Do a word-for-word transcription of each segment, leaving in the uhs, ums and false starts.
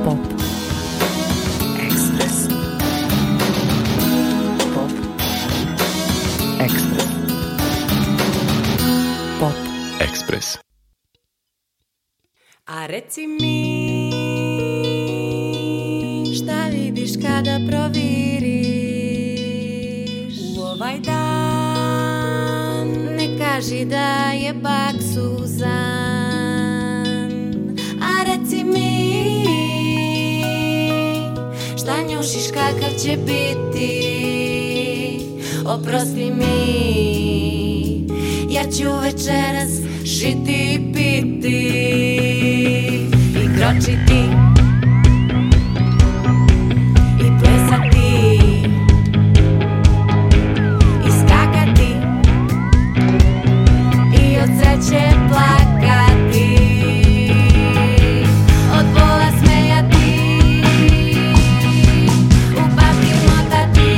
Pop Ekspres. Pop Ekspres. Pop Ekspres. A reci mi, šta vidiš kada proviriš u ovaj dan? Ne kaži da je bak suzan. A reci mi, šta njušiš, kakav će biti? Oprosti mi, ja ću večeras žiti i piti i kročiti i plesati i skakati i od sreće plakati, od bola smejati, u papir motati,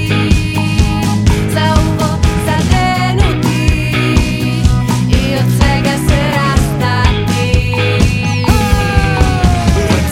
za uvo zadenuti i od svega se rastati. Reci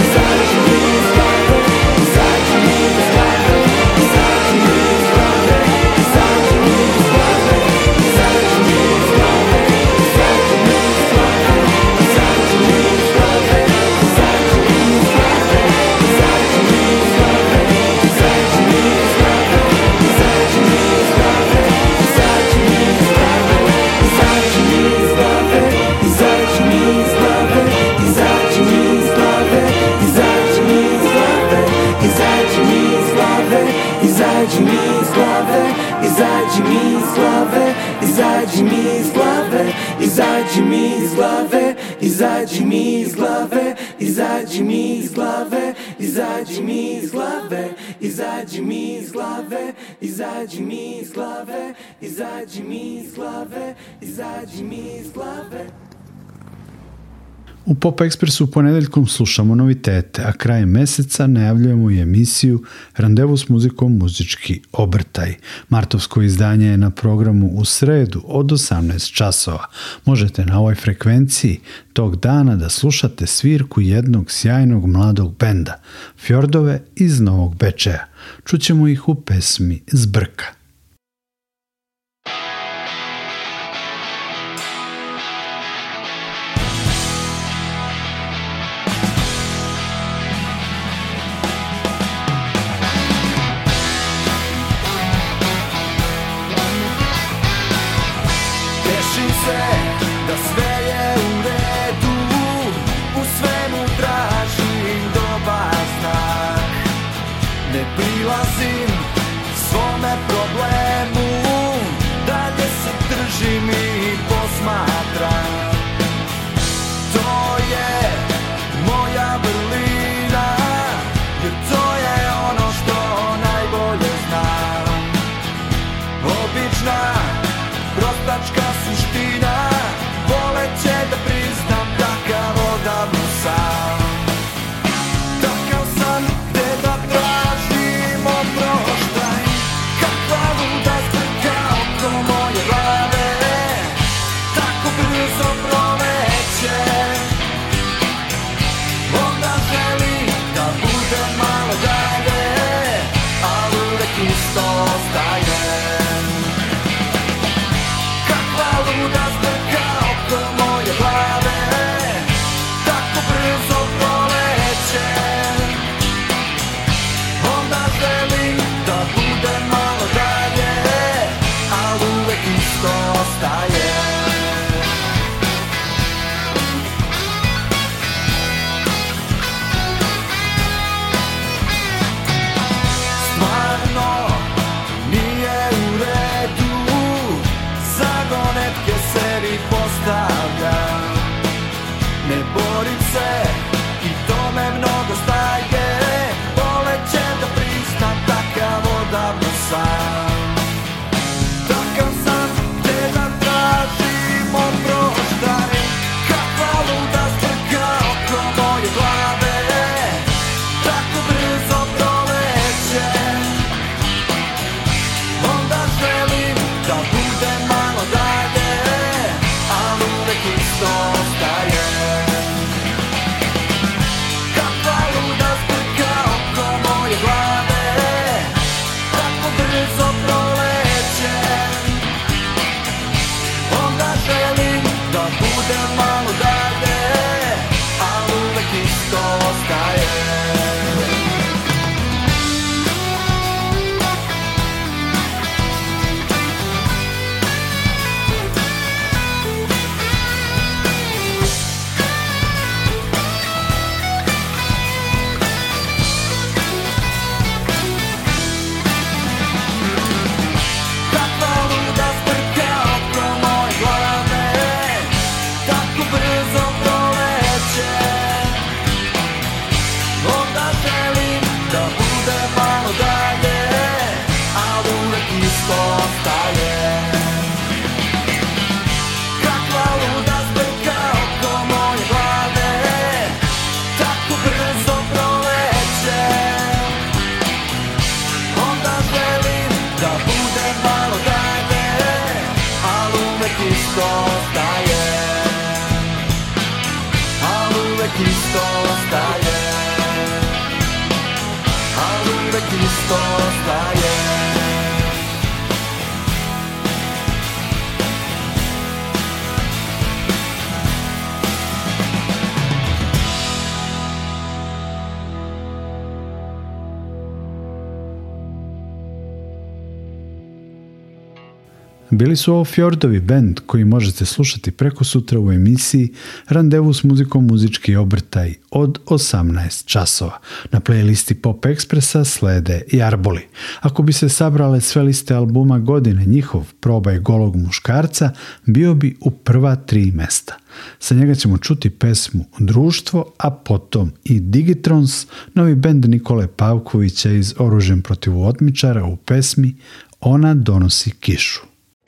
Izađi mi iz glave, izađi mi iz glave, izađi mi iz glave, izađi mi iz glave, izađi mi iz glave, izađi mi iz glave, izađi mi iz glave, izađi mi iz glave. U Pop Ekspresu ponedeljkom slušamo novitete, a krajem meseca najavljujemo i emisiju Randevu s muzikom, muzički obrtaj. Martovsko izdanje je na programu u sredu od osamnaest časova. Možete na ovoj frekvenciji tog dana da slušate svirku jednog sjajnog mladog benda, Fjordove iz Novog Bečeja. Čućemo ih u pesmi Zbrka. Prilazim svome problemu. bude malo dalje, ali uvek isto ostaje. Kakva luda zbrka oko moje glave, tako brzo proleće. Onda želim da bude malo dalje, ali uvek isto ostaje. Ali uvek isto ostaje. Ali uvek isto ostaje. Bili su ovo Fjordovi band koji možete slušati preko sutra u emisiji Randevu s muzikom muzički obrtaj od osamnaest časova. Na playlisti Pop Expressa slede i Arboli. Ako bi se sabrale sve liste albuma godine, njihov Probaj golog muškarca bio bi u prva tri mesta. Sa njega ćemo čuti pesmu Društvo, a potom i Digitrons, novi bend Nikole Pavkovića iz Oružjem protiv otmičara u pesmi Ona donosi kišu.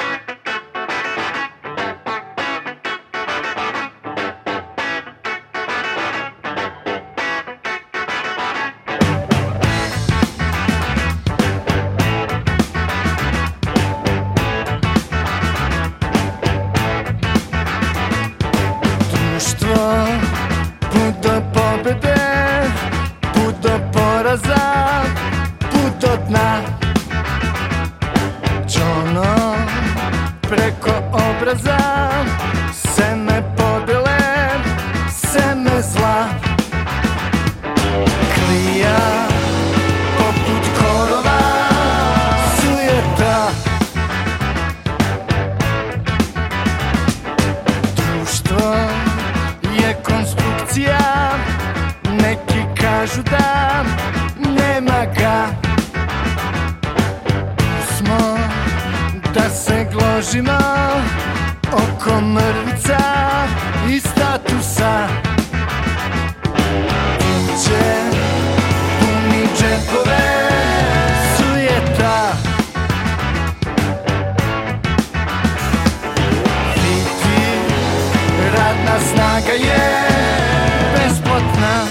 Oko mrvica i statusa Kuće, puni džepove, sujeta Viti, radna snaga je besplatna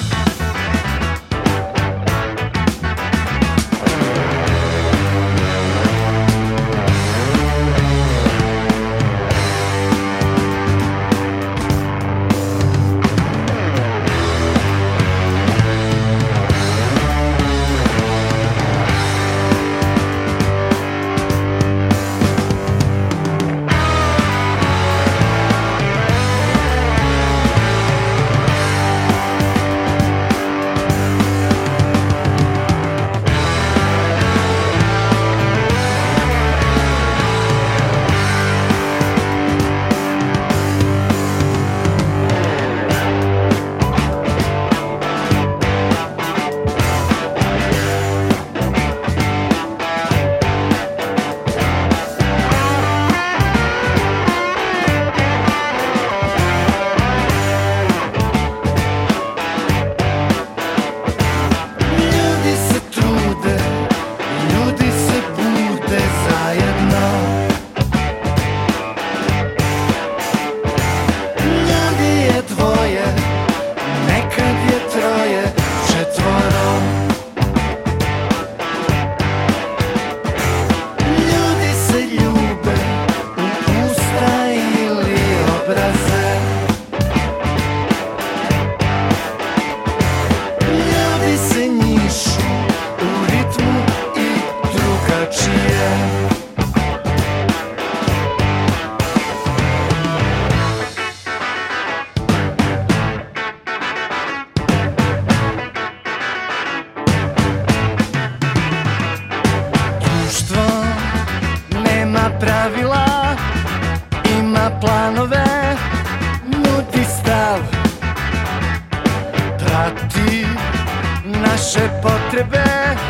naše potrebe,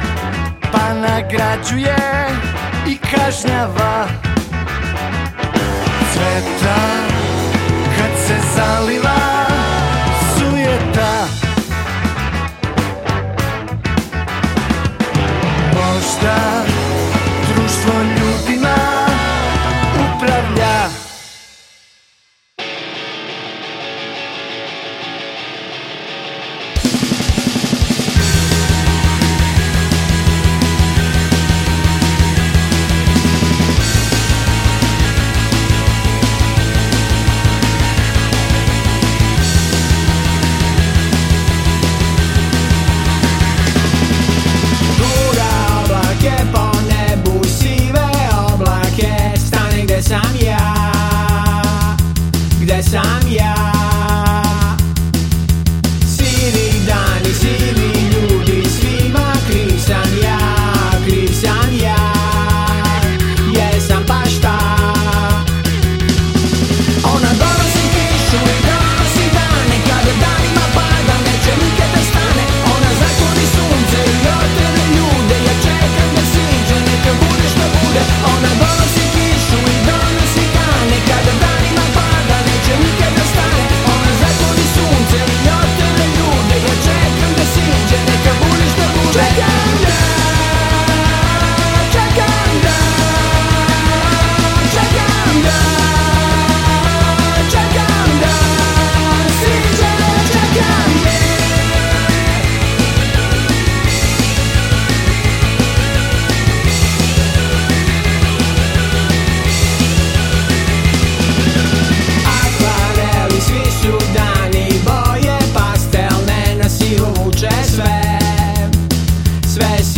pa nagrađuje i kažnjava. Cveta kad se zaliva sujeta,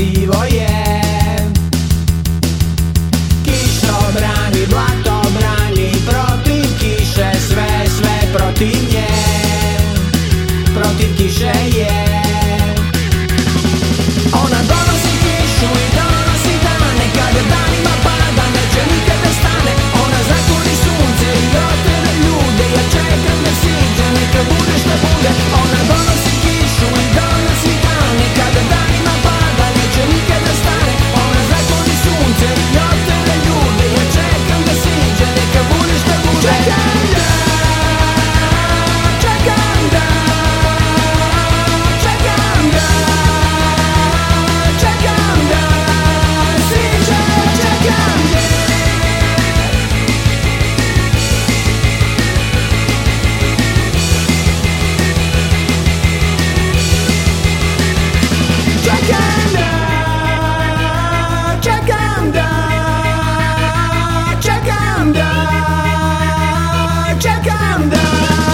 sivo je. Kišobrani, blatobrani, protiv kiše, sve, sve protiv nje. Protiv kiše je. Ona donosi kišu i donosi dane, kada danima pada neće nikad da stane. Ona zakuni sunce i otere ljude, ja čekam da siđe, neka bude šta bude. Ona donosi kišu i donosi dane, kada danima pada neće nikad da stane. Ona zakuni sunce i otere ljude, ja čekam da siđe, neka bude šta bude. Čekam da, čekam da, čekam da, čekam da siđe, čekam da. Čekam da, čekam da, čekam da, čekam da.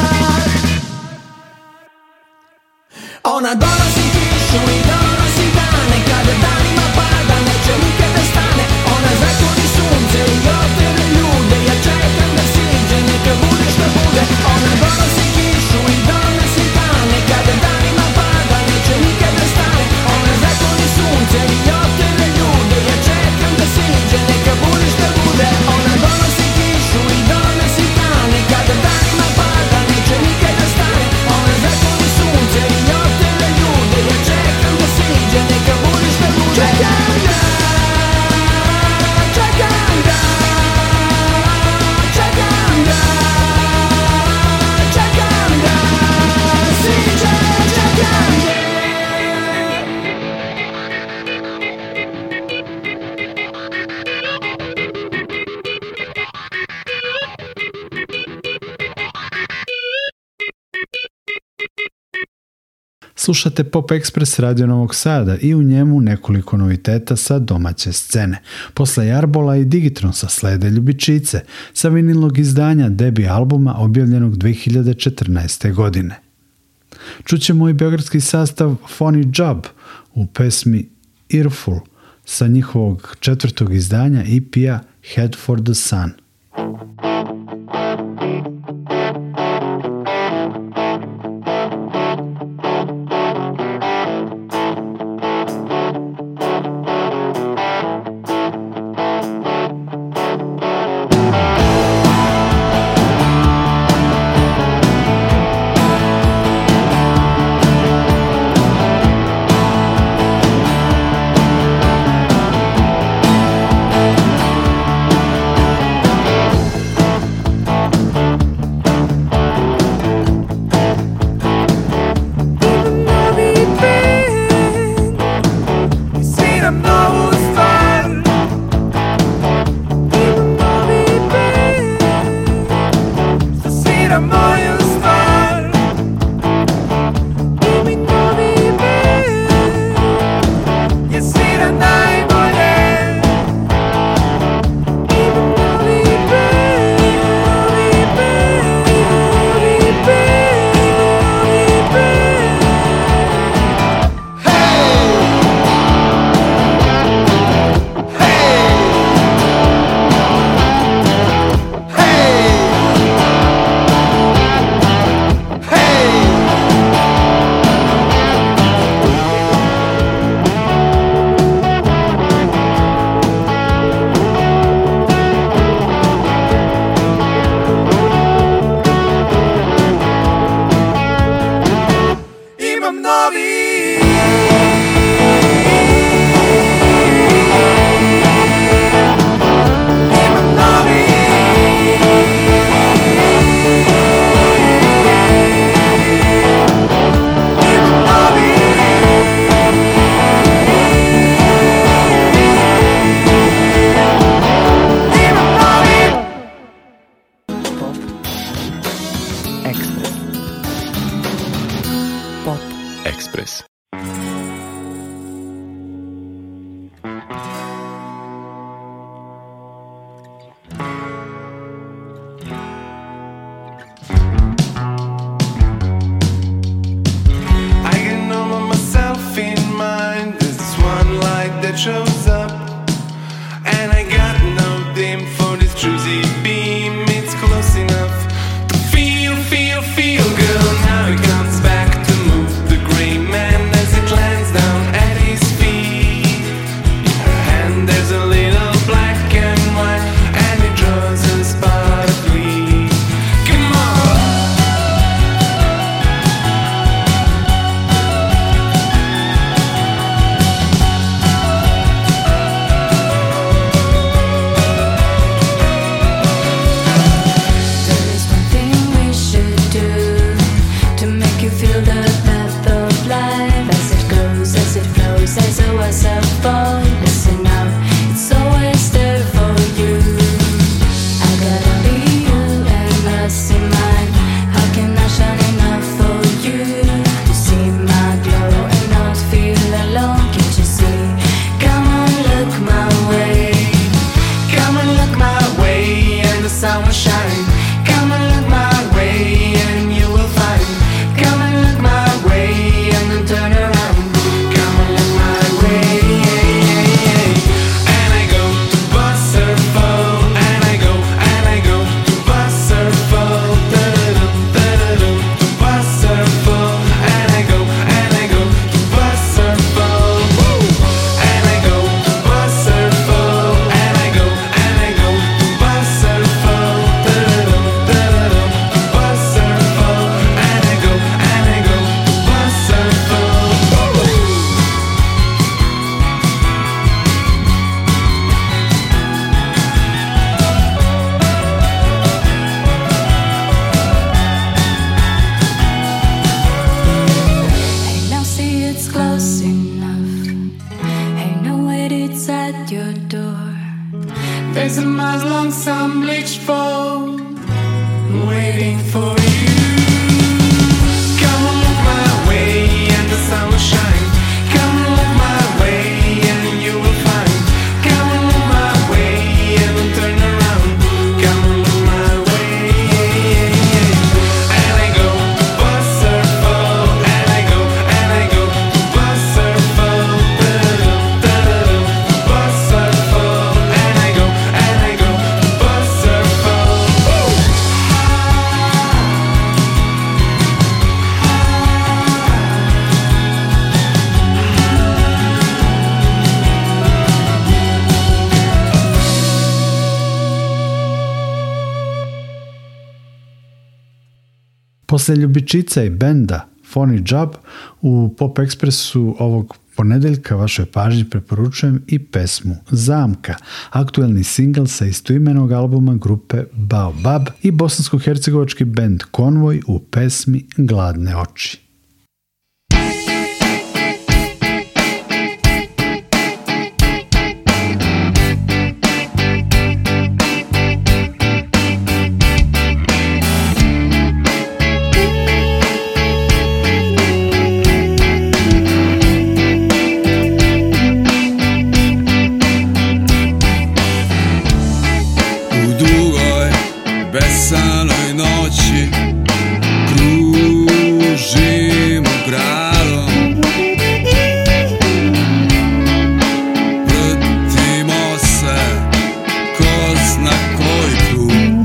Ona donosi kišu i donosi dane, kada danima pada neće nikad da stane. Ona zakuni sunce i otere ljude, ja čekam da siđe, neka bude šta bude. Ona donosi kišu i donosi dane, kada danima pada neće nikad da stane. Ona zakuni sunce i otere ljude, ja čekam da siđe, neka bude šta bude. Ona donosi kišu i donosi dane, kada danima pada neće nikad da stane. Ona zakuni sunce i otere ljude, ja čekam da siđe, neka bude šta bude. Čekam da, čekam da, čekam da, čekam da siđe, čekam da. Slušate Pop Express Radio Novog Sada i u njemu nekoliko noviteta sa domaće scene. Posle Jarbola i Digitronsa slede Ljubičice sa vinilnog izdanja debi albuma objavljenog dve hiljade četrnaeste. godine. Čućemo i beogradski sastav Funny Job u pesmi Earful sa njihovog četvrtog izdanja E P-a Head for the Sun. Express. I get numb on myself in mind. There's this one light that shows up. And I got no name for this choosy beam. It's close enough to feel, feel, feel. Girl, now it comes back to move the gray man as it lands down at his feet. In her hand there's a little black and white, and it draws a spot of glee. Come on. Posle Ljubičica i benda Phony Job u Pop Ekspresu ovog ponedeljka vašoj pažnji preporučujem i pesmu Zamka, aktuelni singl sa istoimenog albuma grupe Baobab i bosansko-hercegovački bend Konvoj u pesmi Gladne oči. Besanoj noći kružimo gradom, vrtimo se ko zna koji krug.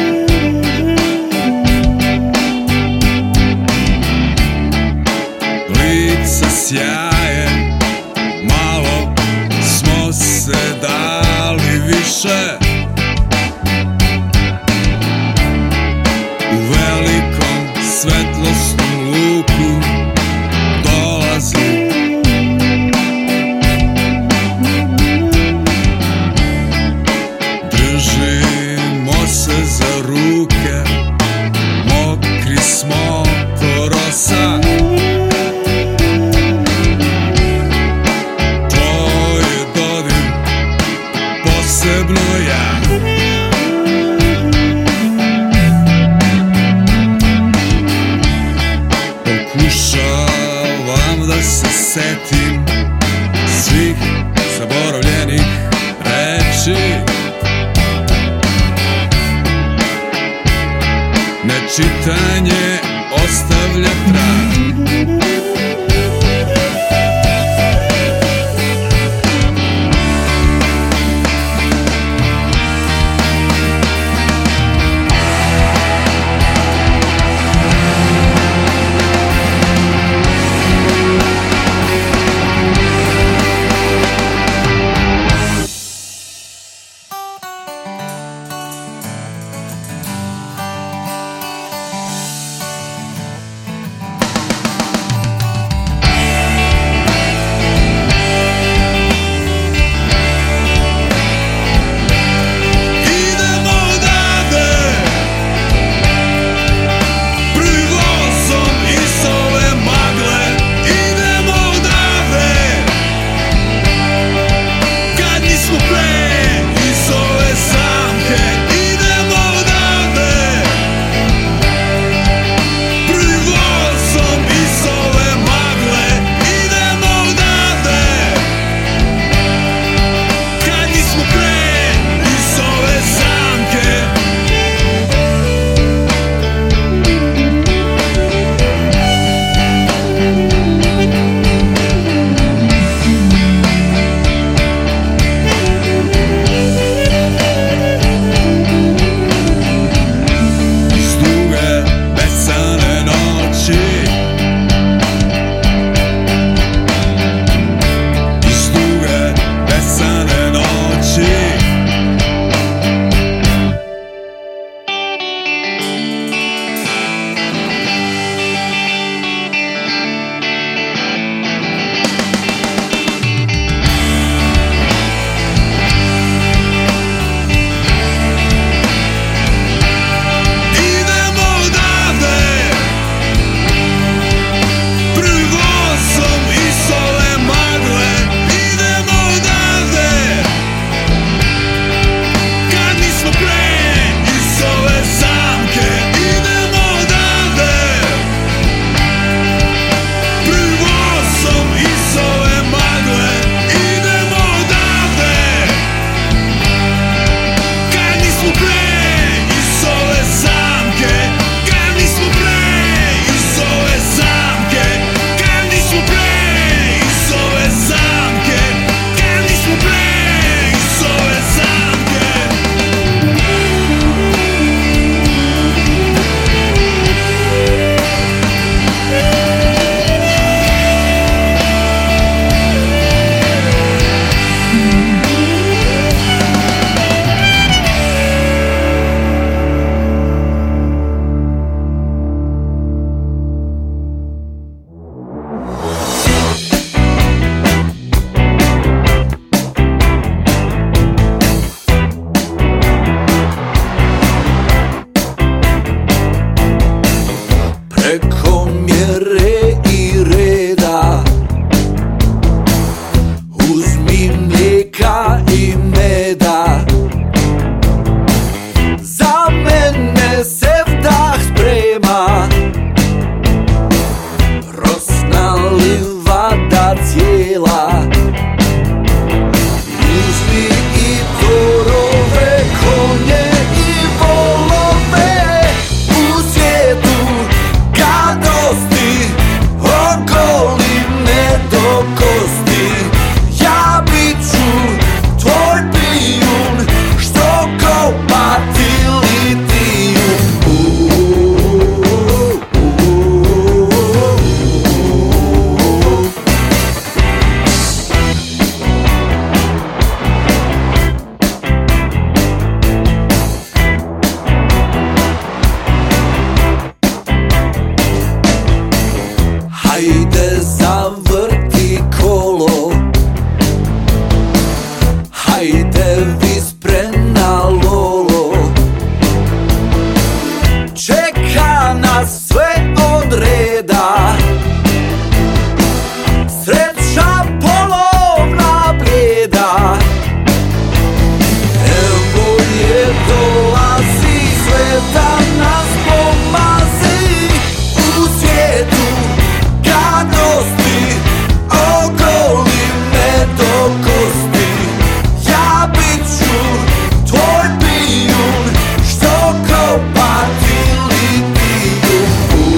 Lica sjaje, malo smo se dali više. Svetlosnu luku dolazi, držimo se za ruke, mokri smo ko rosa. Tvoj je dodir posebno ja. preko mjere i reda. Uzmi mlijeka i meda, za mene se vdah sprema, rosna livada cijela. Uzmi i torove, konje i volove, u svijetu gadosti ogoli me do kosti. Ja bit ću tvoj pijun, što kopati litijum. Hajde zavrti kolo, hajde vispre na lolo, čeka nas sve od reda, sreća polovna blijeda. Evo je dolazi, sve da nas pomazi, u svijetu gadosti ogoli me do kosti. Ja bit ću tvoj pijun, što kopati litijum.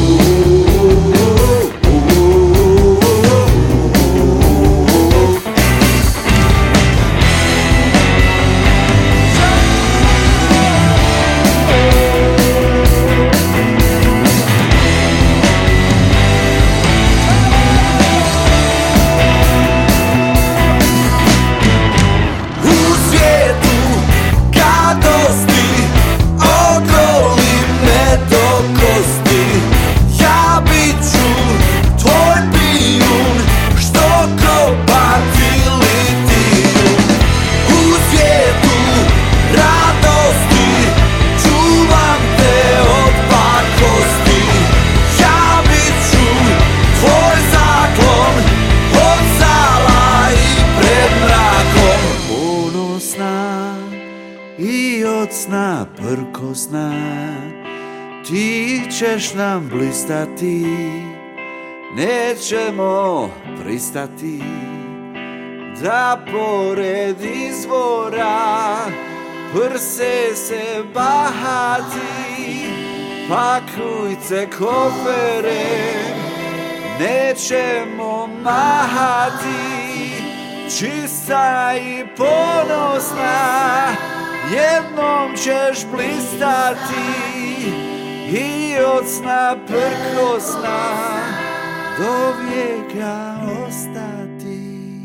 U svijetu gadosti ogoli me do kosti. Ja bit ću tvoj pijun, što kopati litijum. U svijetu radosti čuvam te od pakosti. Ja bit ću tvoj zaklon od zala i pred mrakom. Ponosna i od sna prkosna, ti ćeš nam blistati, nećemo pristati da pored izvora prse se bahati. Pakujte kofere, nećemo mahati, čista i ponosna, jednom ćeš blistati i od sna prkosna do vijeka ostati.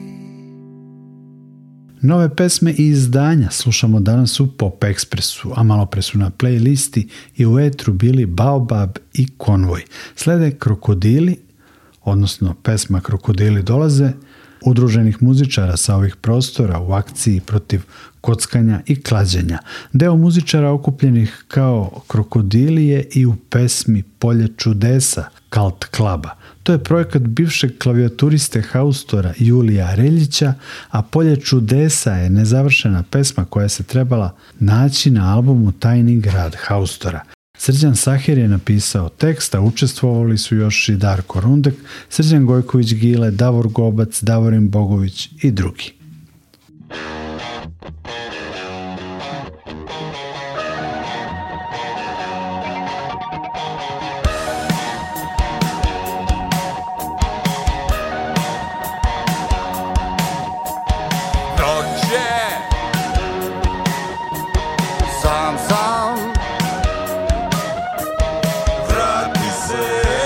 Nove pesme i izdanja slušamo danas u Pop Ekspresu, a malo pre su na playlisti i u etru bili Baobab i Konvoj. Slede Krokodili, odnosno pesma Krokodili dolaze, udruženih muzičara sa ovih prostora u akciji protiv kockanja i klađenja. Deo muzičara okupljenih kao Krokodili je i u pesmi Polje čudesa Kalt Klaba. To je projekat bivšeg klavijaturiste haustora Julija Reljića, a Polje čudesa je nezavršena pesma koja se trebala naći na albumu Tajni grad haustora. Srđan Sahir je napisao tekst, a učestvovali su još i Darko Rundek, Srđan Gojković-Gile, Davor Gobac, Davorin Bogović i drugi.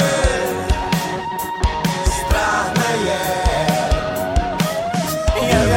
Yeah.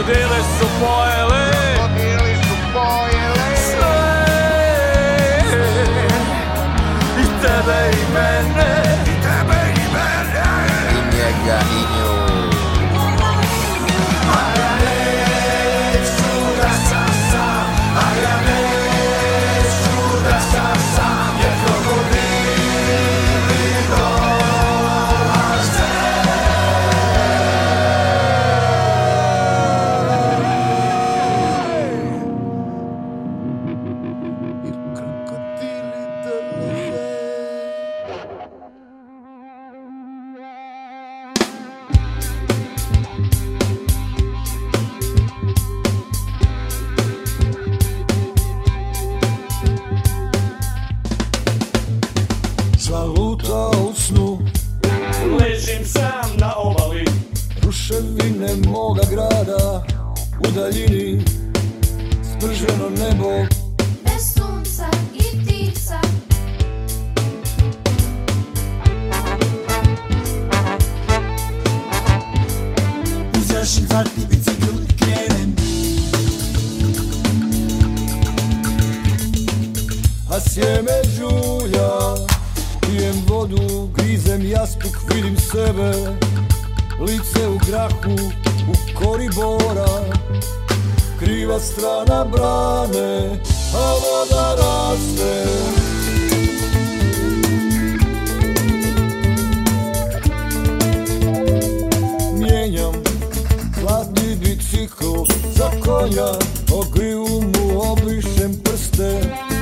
krokodili su pojeli, krokodili su pojeli sve, i tebe i mene, i tebe i mene, i njega i nju. A ja neću da sam sam, a ja neću da sam sam, jer krokodili dolaze. Zaluta u snu, Ležim sam na obali, ruševine moga grada, u daljini sprženo nebo. Bez sunca i ptica, Uzrašim zlatni bicikl i krenem, a sjeme žulja, pijem vodu, grizem jastuk, vidim sebe, lice u grahu, u kori bora, kriva strana brane, a voda raste. Mijenjam zlatni bicikl za konja, ogriju mu obrišem prste,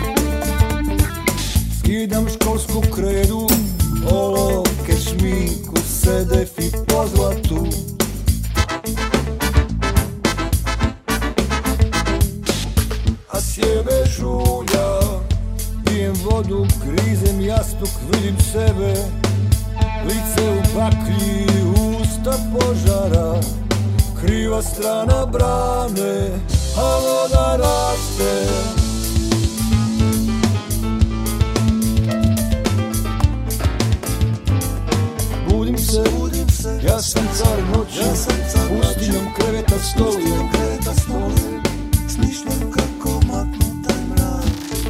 skidam školsku kredu, olovke, šminku, sedef i pozlatu. A sjeme žulja, pijem vodu, grizem jastuk, vidim sebe, lice u baklji, usta požara, kriva strana brane, a voda raste. Budim se, budim se, ja sam car noći, ja sam car pustinjom kreveta stolijem, kreveta stolijem, smišljam kako maknu taj mrak.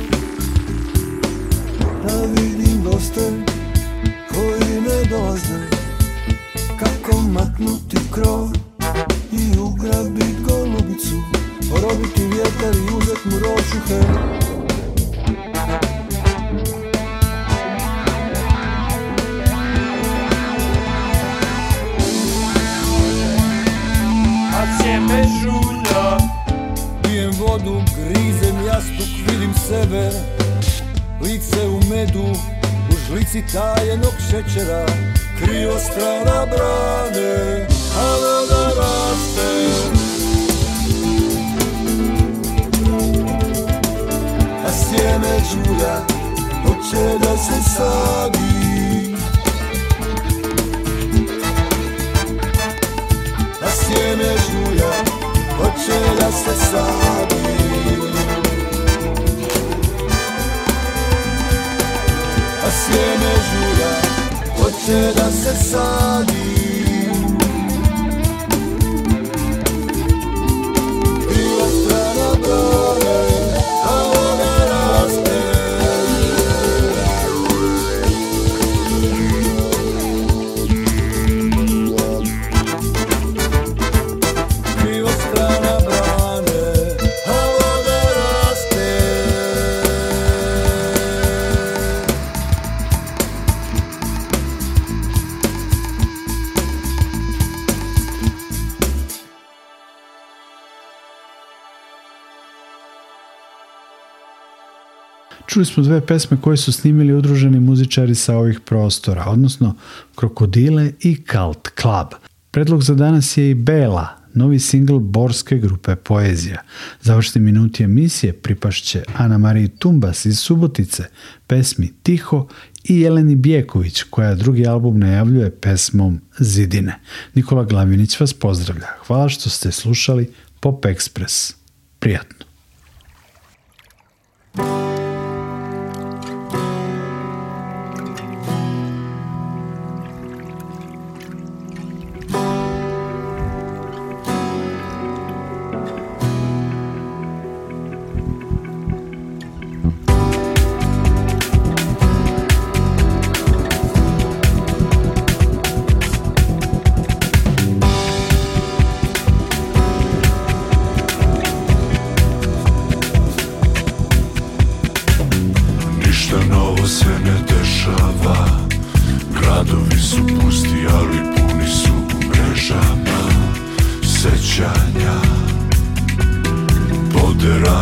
Da vidim goste koji ne dolaze, kako maknuti krov i ugrabit golubicu, porobiti vjetar i uzet mu rošuhe. sjeme žulja, pijem vodu, grizem jastuk, vidim sebe, lice u medu, u žlici tajenog šećera, kriva strana brane, a voda raste. A sjeme žulja, hoće da se sadi, a sjeme žulja, hoće da se sadi. A sjeme žulja, hoće da se sadi. Kriva strana brane, a voda raste. Kriva strana brane, a voda raste. Čuli smo dve pesme koje su snimili udruženi muzičari sa ovih prostora, odnosno Krokodile i Cult Club. Predlog za danas je i Bela, novi singl borske grupe Poezija. Završni minuti emisije pripašće Ana Mariji Tumbas iz Subotice, pesmi Tiho, i Jeleni Bjeković, koja drugi album najavljuje pesmom Zidine. Nikola Glavinić vas pozdravlja. Hvala što ste slušali Pop Express. Prijatno.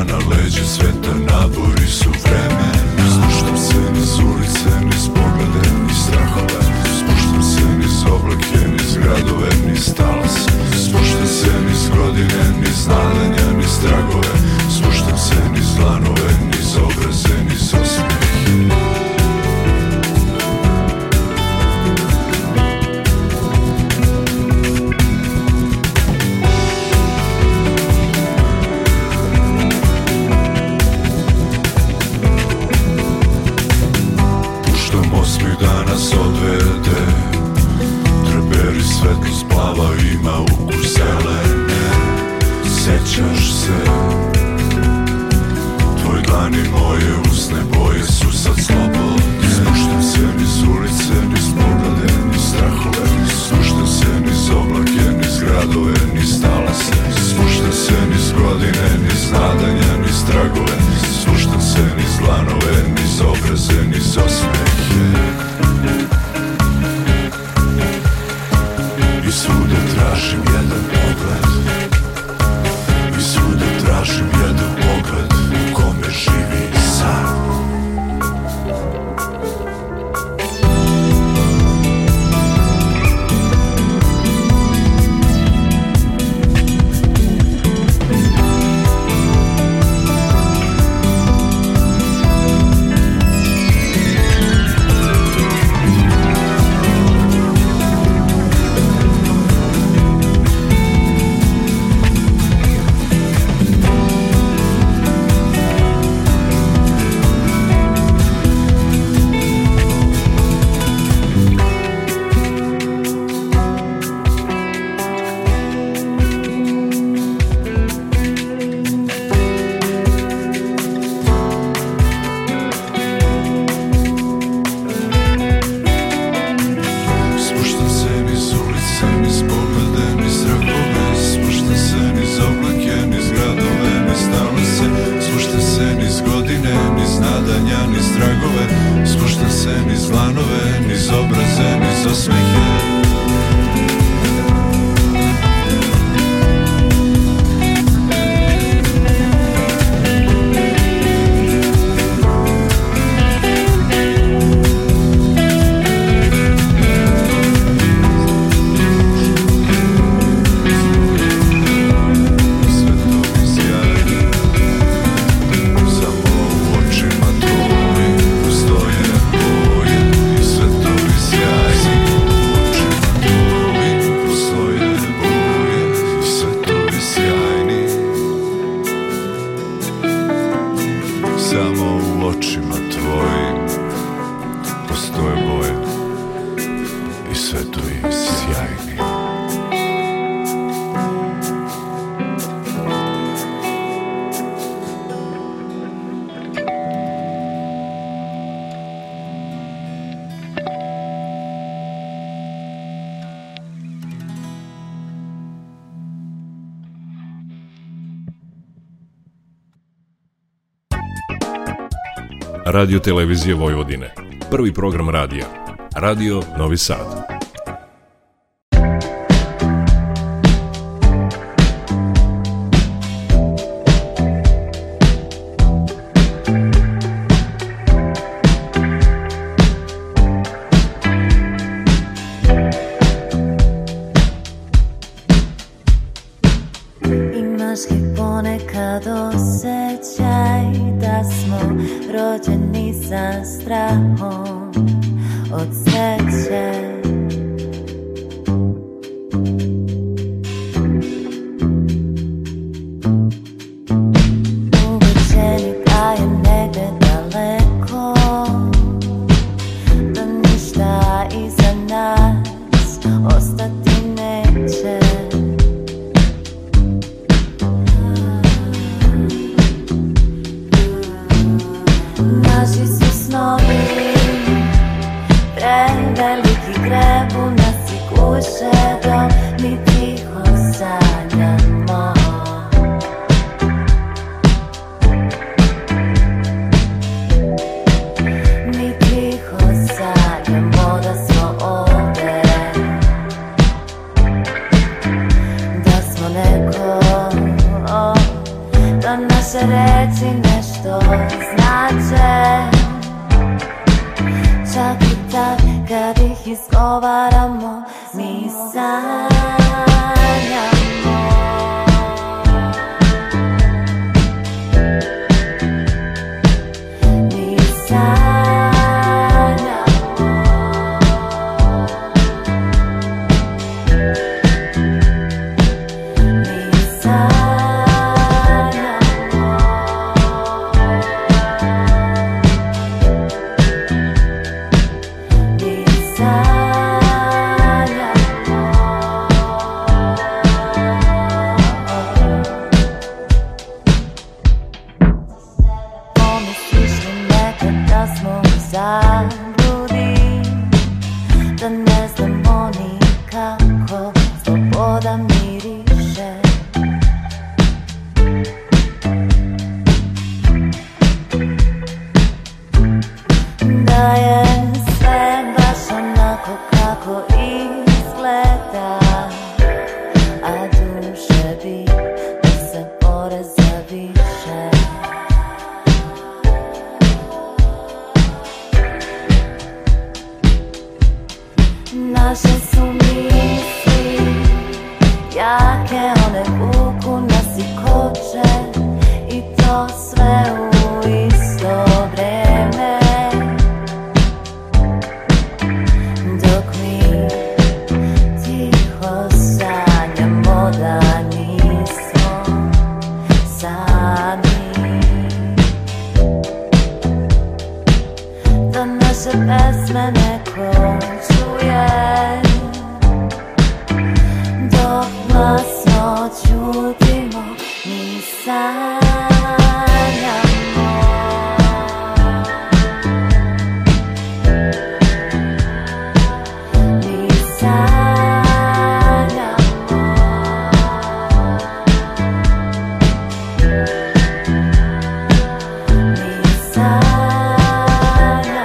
dana, leđa sveta, nabori su vremena. Spuštam se niz ulice, niz poglede, niz strahove. Spuštam se niz oblake, niz gradove, niz talase. Spuštam se niz godine, niz nadanja, niz tragove. Spuštam se niz dlanove, niz obraze, niz osmehe. Da nas odvede, treberi svetlost plava, ima ukus zelene. Sećaš se, tvoj dlan i moje usne boje su sad slobodne. Spuštam se niz ulice, niz poglede, niz strahove. Spuštam se niz oblake, niz gradove, niz talase. Spuštam se niz godine, niz nadanja, niz tragove. Spuštam se niz dlanove, niz obraze, niz osmehe. I svuda tražim jedan pogled, i svuda tražim jedan pogled u kome živi san. Radio televizije Vojvodine. Prvi program radija. Radio Novi Sad. Imaš li ponekad osjećaj da smo rođeni sa strahom od sreće? Uvećeni da je negde daleko, da ništa iza nas ostati neće. Naši su snovi preveliki greh. naše reči nešto znače, čak i tad kad ih izgovaramo, mi sanjamo. Mi sanjamo. Mi sanjamo. Mi sanjamo. Pomisliš li nekad da smo u zabludi, da ne znamo ni kako sloboda miriše? Da je sve baš onako kako izgleda, a duše bi da se bore za više. Naše su misli jake, one vuku nas i koče, i to sve u isto vreme. Dok mi tiho sanjamo da nismo sami, da naše pesme neko čuje, dok glasno ćutimo, mi sanjamo. Mi sanjamo. Mi sanjamo.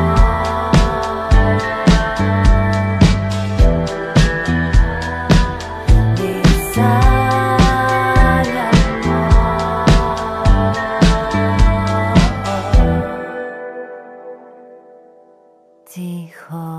Mi sanjamo. Tiho.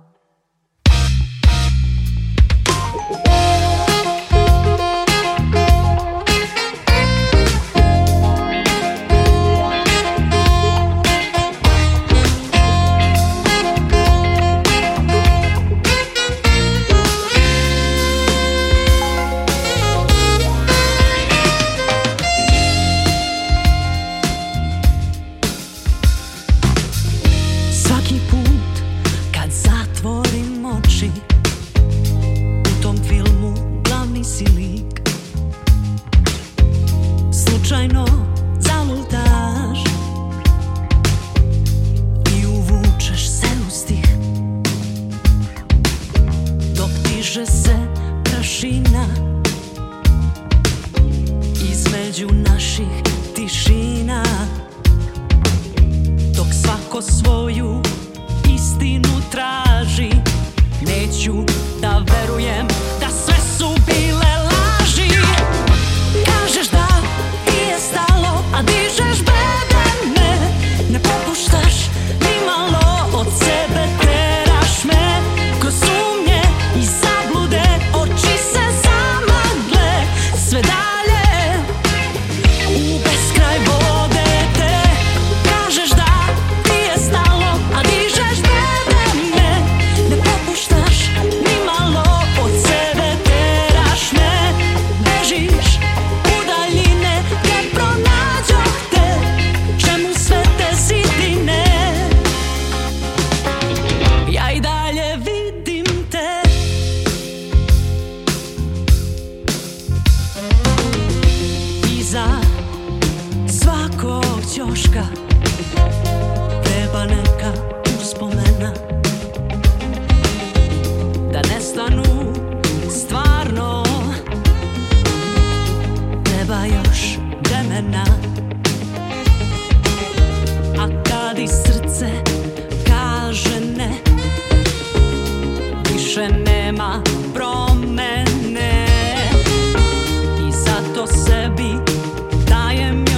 Svaki put kad zatvorim oči, u tom filmu glavni si lik. Slučajno zalutaš i uvučeš se u stih, dok diže se prašina između naših tišina, dok svako svoju istinu traži. Neću da verujem da sve su bile laži. Kažeš da ti je stalo, a dižeš bedeme. Ne popuštaš ni malo od sebe, teraš me kroz sumnje i zablude. Oči se zamagle, sve dalje u beskraj vode te. Kažeš da ti je stalo, a dižeš bedeme. Ne popuštaš ni malo od sebe, teraš me. Bežiš u daljine, ne pronađoh te. Čemu sve te zidine? Ja i dalje vidim te. Iza svakog ćoška treba neka uspomena, da nestanu stvarno. Treba još vremena, a kad i srce kaže ne, više nema promene. I zato sebi dajem još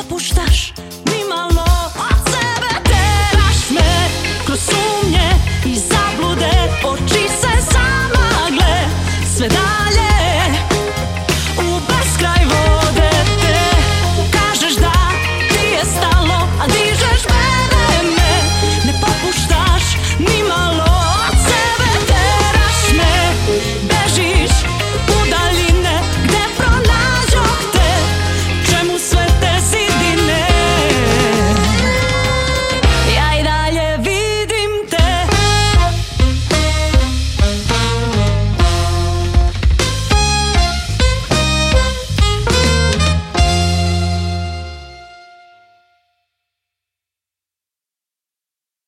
opuštaš nimalo od sebe. Teraš me kroz sumnje i zablude, oči se sa